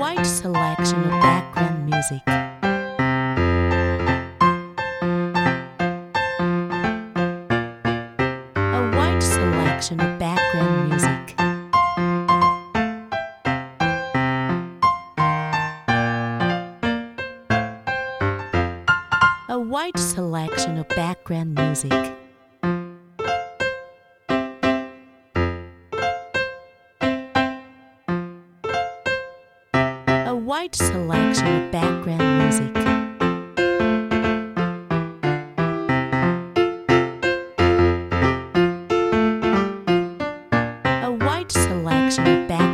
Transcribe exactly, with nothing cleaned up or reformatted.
wide selection of background music. A wide selection of background music. A wide selection of background music. A wide selection of background music. A wide selection of background